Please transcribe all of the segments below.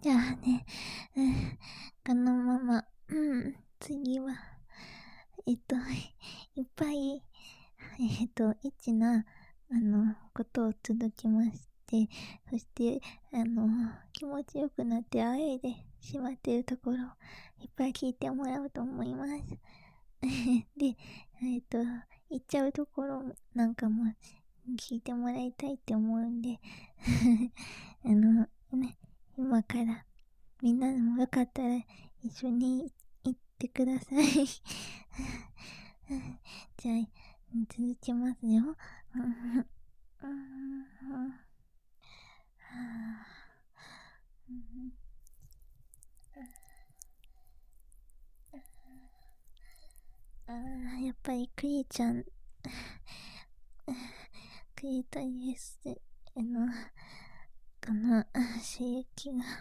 じゃあね、このまま、次は、いっぱい、エッチな、ことを続きまして、そして、気持ちよくなってあえいでしまっているところをいっぱい聞いてもらおうと思います。で、言っちゃうところなんかも聞いてもらいたいって思うんで、今からみんなでもよかったら一緒に行ってください。じゃあ、続きますよ。やっぱりクリちゃん、クリトリスこの刺激が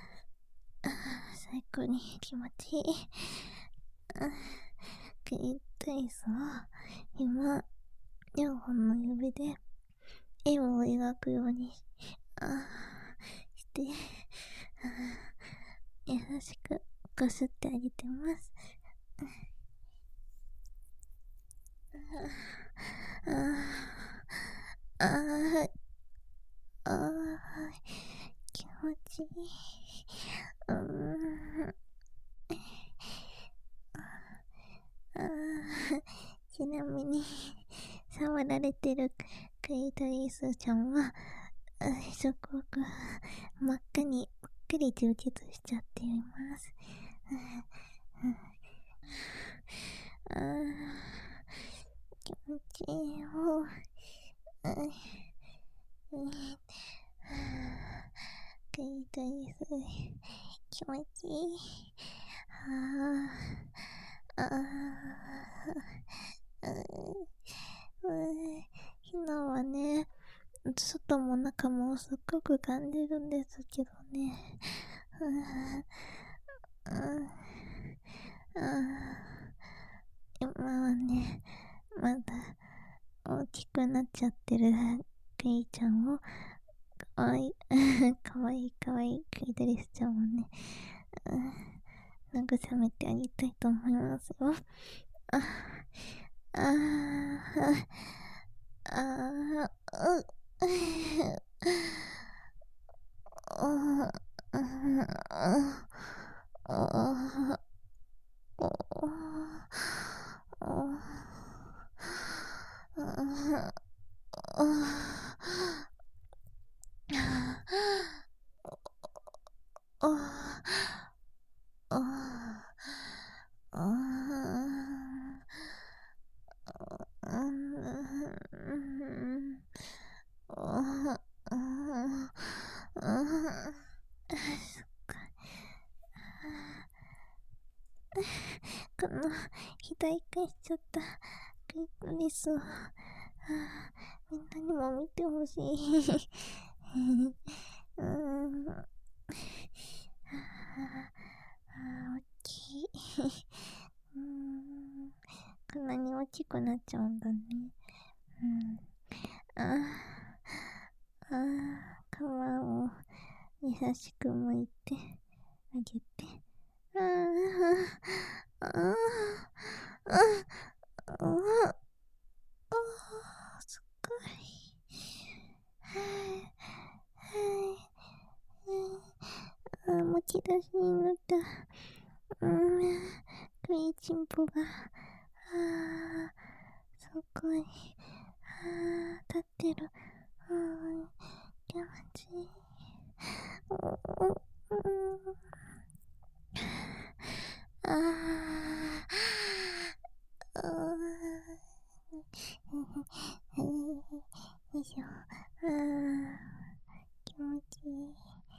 最高に気持ちいい。クリトリスを今、両本の指で円を描くようにして、優しくこすってあげてます。気持ちいい。ちなみに、触られてるクリトリスちゃんは、すごく真っ赤にぽっかり充実しちゃっています。気持ちいいよ。クリトリス、気持ちいい。昨日はね、外も中もすっごく感じるんですけどね。今はね、まだ大きくなっちゃってるクイちゃんを、かわいい、かわいいかわいいクイドリスちゃんをね、慰めてあげたいと思いますよ。この左返しちゃったクリトリスをみんなにも見てほしい。大きい。こんなに大きくなっちゃうんだね。皮を優しく剥いてあげて。すっごい。むき出しになった。食いちんぽが。すごい。立ってる。気持ちいい。よいしょ。気持ちいい。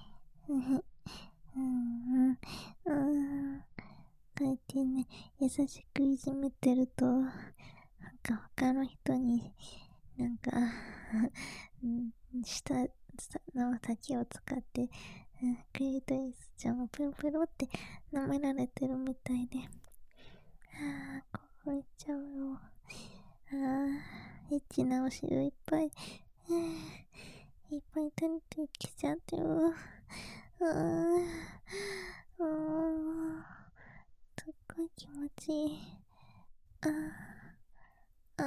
こうやってね、優しくいじめてると、他の人に、下の先を使って、クリトリスちゃんをプロプロって舐められてるみたいで、興奮しちゃうよ。エッチなお汁いっぱい、いっぱい垂れてきちゃってる。 すっごい気持ちいい。あー、あ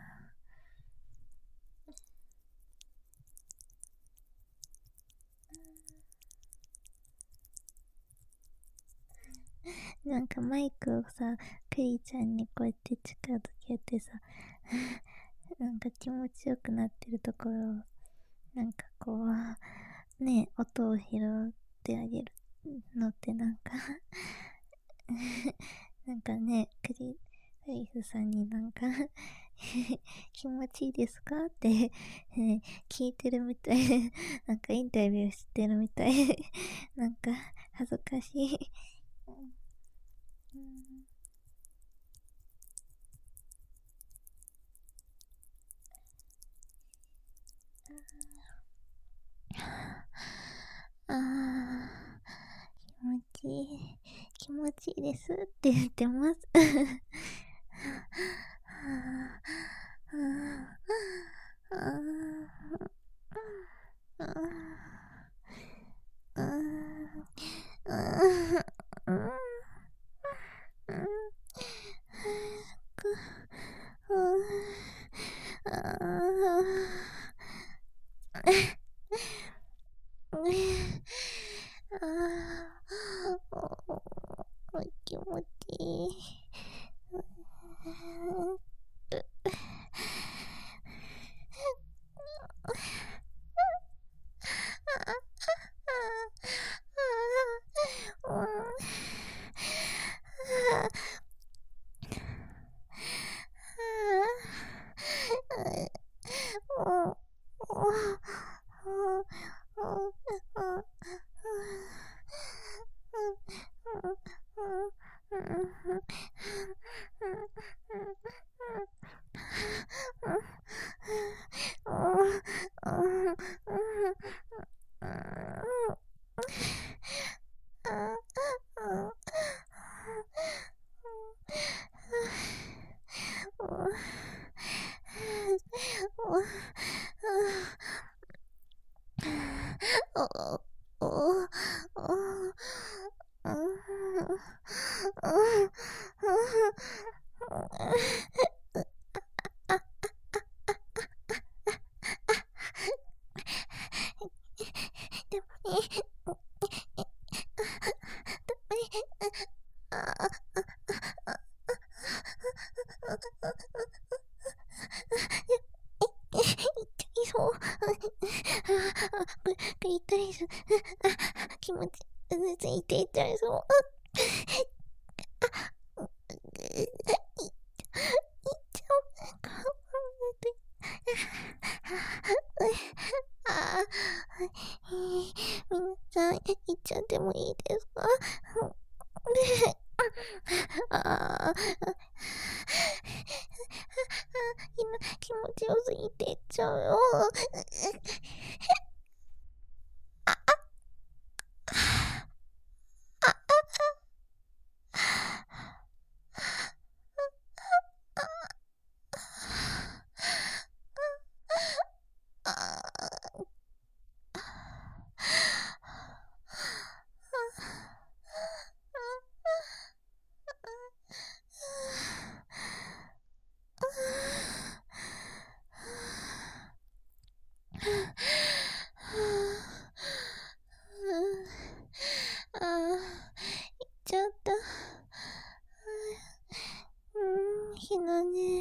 ー。なんかマイクをさ、クリちゃんにこうやって近づけてさ、なんか気持ちよくなってるところを、なんかこう、ね、音を拾ってあげるのってなんかなんかね、クリフさんになんか気持ちいいですかって聞いてるみたいで、なんかインタビューしてるみたいで、なんか恥ずかしい。うん、あー、気持ちいい。気持ちいいですって言ってます。気持ちいい。でもね、そう。クリトリス、気持ち、ついていっちゃいそう。皆さん、行っちゃってもいいですか？あー、今、気持ちよすぎていっちゃうよ。あー、行っちゃった。ひなね。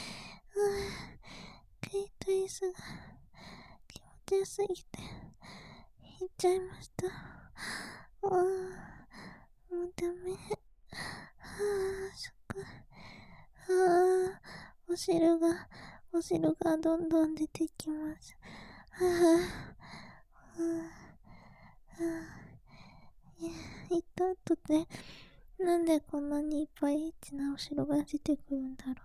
クリトリスが気持ちよすぎて、行っちゃいました。もうダメ。そっか。お汁がどんどん出てきます。行った後で、なんでこんなにいっぱいエッチなお汁が出てくるんだろう。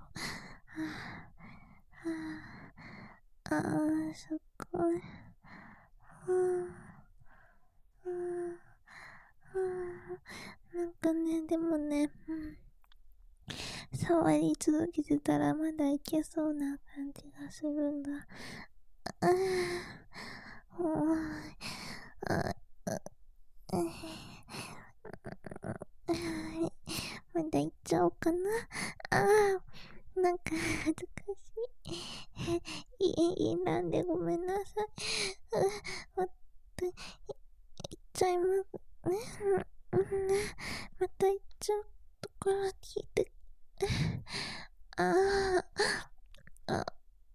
すっごい。なんかね、でもね、触り続けてたらまだいけそうな感じがするんだ。もう、 かな。なんか恥ずかしい。いいなんでごめんなさい。また、言っちゃいますね。また言っちゃうところ聞いて。ああ、あ、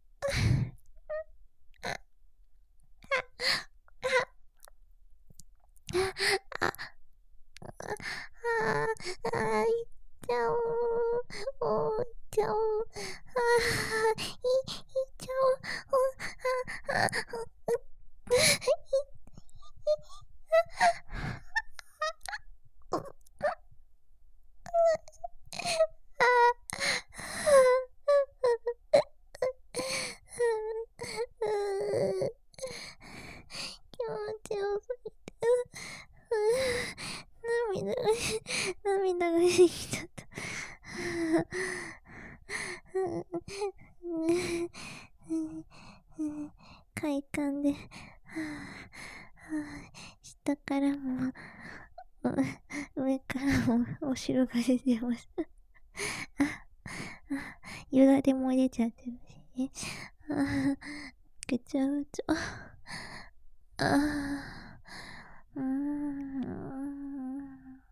いっちゃおう。いっちゃおう。いっちゃおう。気持ちよすぎて、涙が出てきちゃった。快感で、下からも、上からもお城が出てます。よだれも出ちゃってるしね。ぐちゃぐちゃ。うーん。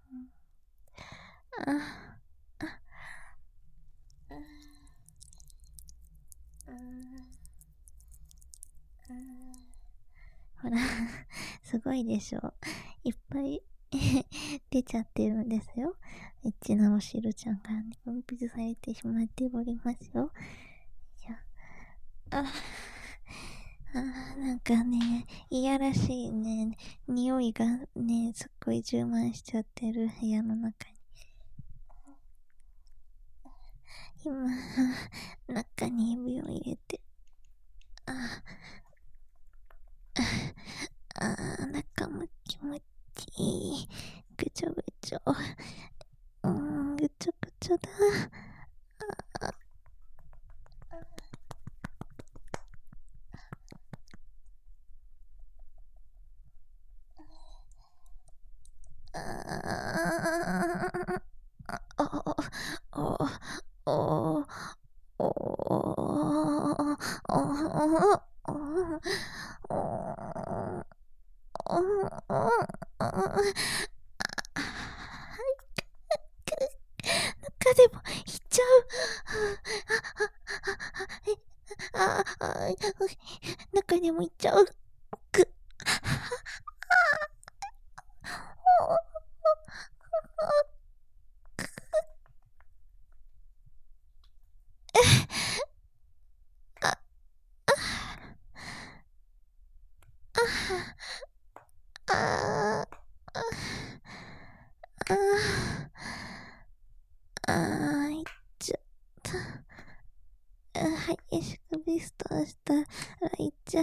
ほら、すごいでしょ。いっぱい出ちゃってるんですよ。エッチなおしるちゃんが分泌されてしまっておりますよ。なんかね、いやらしいね、匂いがね、すっごい充満しちゃってる部屋の中に。今、中に指を入れて、中も気持ちいい。ぐちょぐちょ。ぐちょぐちょだ。中でもいっちゃう。中でもいっちゃう。いっちゃった。激しくビストしたらいっちゃった。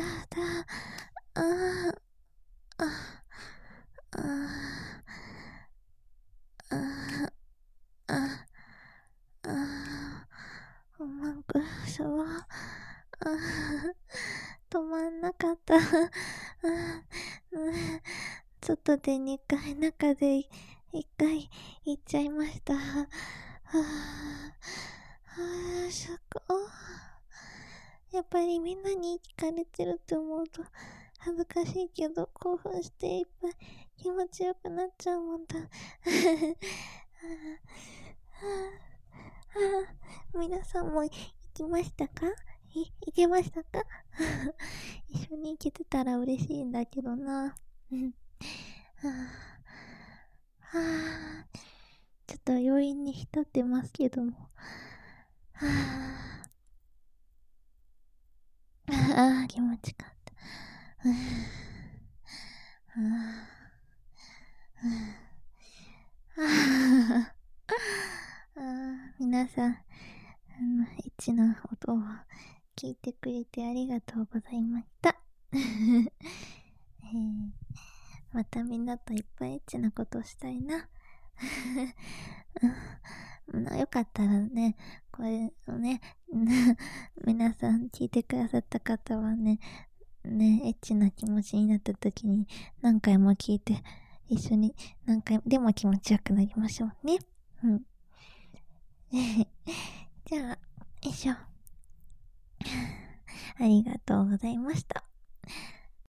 マンクショー。止まんなかった。外で2回、中で1回行っちゃいました。そこ。やっぱりみんなに聞かれてるって思うと恥ずかしいけど興奮していっぱい気持ちよくなっちゃうもんだ。皆さんも行きましたか？行けましたか？一緒に行けてたら嬉しいんだけどな。ちょっと余韻に浸ってますけども。気持ちよかった。皆さん、エッチな音を聞いてくれてありがとうございました。またみんなといっぱいエッチなことをしたいな。よかったらね、これをね、皆さん聞いてくださった方はね、エッチな気持ちになった時に何回も聞いて、一緒に何回でも気持ちよくなりましょうね。 じゃあ、よいしょ。ありがとうございました。